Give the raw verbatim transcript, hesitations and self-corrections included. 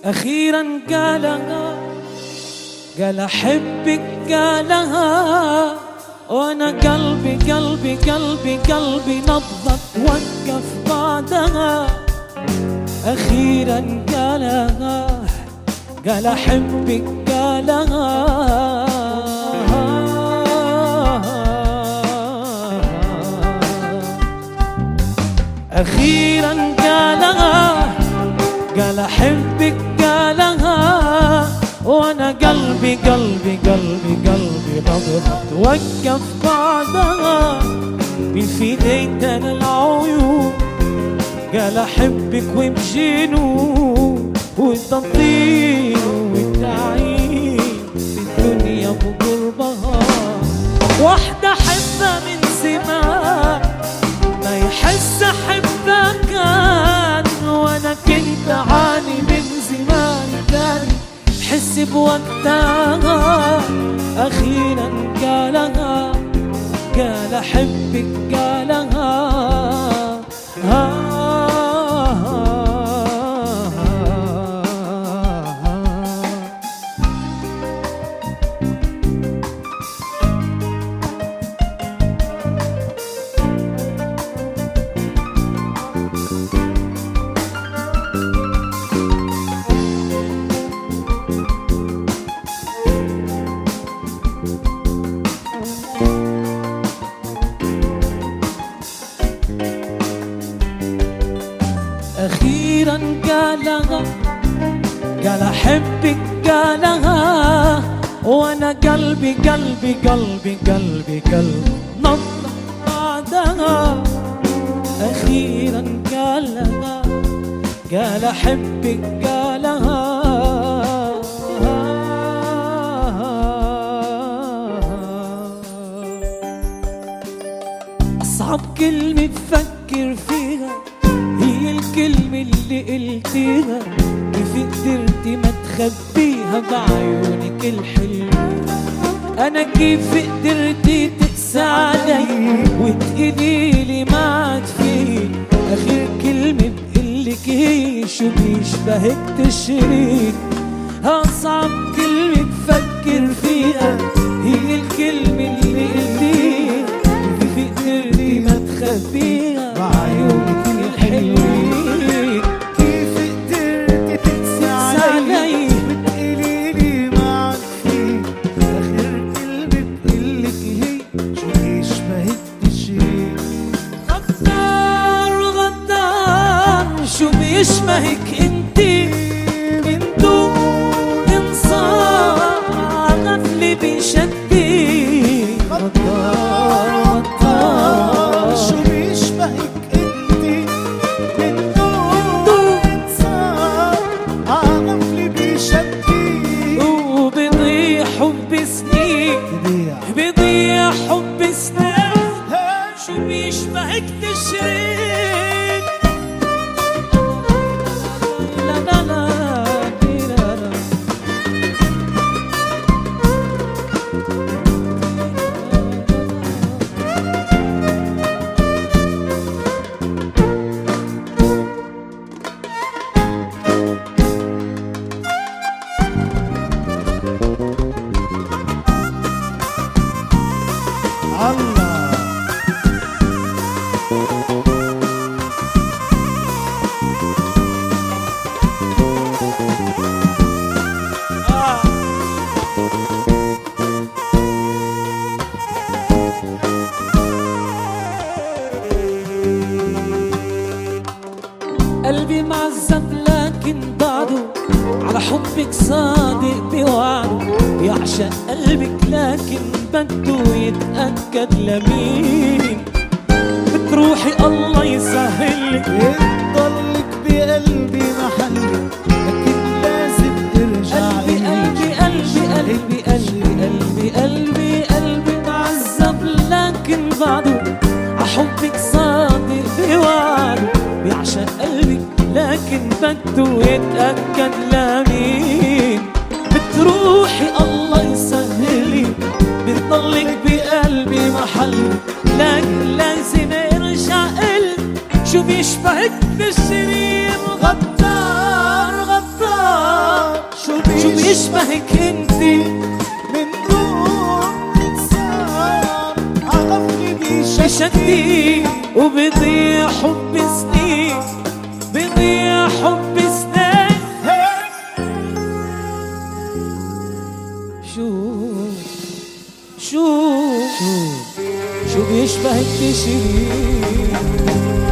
أخيرا قالها، قال أحبك قالها، وأنا قلبي قلبي قلبي قلبي نبضك وقف بعدها. أخيرا قالها، قال أحبك قالها. أخيرا قالها، قال أحبك قالها، وأنا قلبي قلبي قلبي قلبي نبضك وقف بعدها. بالفديت أنا العيون، قال أحبك وبجنون وتطير والتعيين في الدنيا بقربها. واحدة أحبها من زمان ما يحس أحبها كان، وأنا كنت أعاني من زمان تاني حس بوقتها. أخيرا قالها، قال أحبك قالها. أخيرا قالها، قال أحبك قالها، وأنا قلبي قلبي قلبي قلبي قلبي نبض بعدها. أخيرا قالها، قال أحبك قالها. أصعب كلمة بفكر فيها هي الكلمة اللي قلتيها، كيف قدرتي ما تخبيها بعيونك الحلوة. أنا كيف قدرتي تقسى علي وتقوليلي ما عاد فيه. آخر كلمة بقلك هي شو بيشبهك تشريك. أصعب كلمة بفكر فيها هي الكلمة اللي قلتيها، كيف قدرتي ما تخبيها بعيونك الحلوين. كيف قدرتي تقسى علي وتقوليلي ما عاد فيك. آخر كلمة بقلك هي شو بيشبهك تشريك. غدار غدار شو بيشبهك انتي من دون انصاف غفلة بيشدي. غدار غدار شو بيشبهك انتي من دون انصاف عغفلة بيشدي. وبيضيع حب سنين، بيضيع حب سنين شو بيشبهك تشريك. لا لا لا لا لا الله. قلبي معذب لكن بعده على حبك صادق بوعده. يعشق قلبك لكن بده يتأكد لمين. بتروحي الله يسهلك يضلك بقلبي محلك، لكن لازم ترجعي. قلبي قلبي قلبي قلبي قلبي قلبي قلبي معذب لكن بعده على حبك صادق بوعده. بيعشق قلبك لكن بده يتأكد لمين. بتروحي الله يسهلك، بتضلك بقلبي محلك، لكن لازم ارجع قلبي شو بيشبهك بالشرير. غدار غدار بيشبهك انت من دون انسان عغفلي بيشدي بشدي وبضيع حب سنين بضيع حب سنين شو شو شو شو بيشبهك بشيرين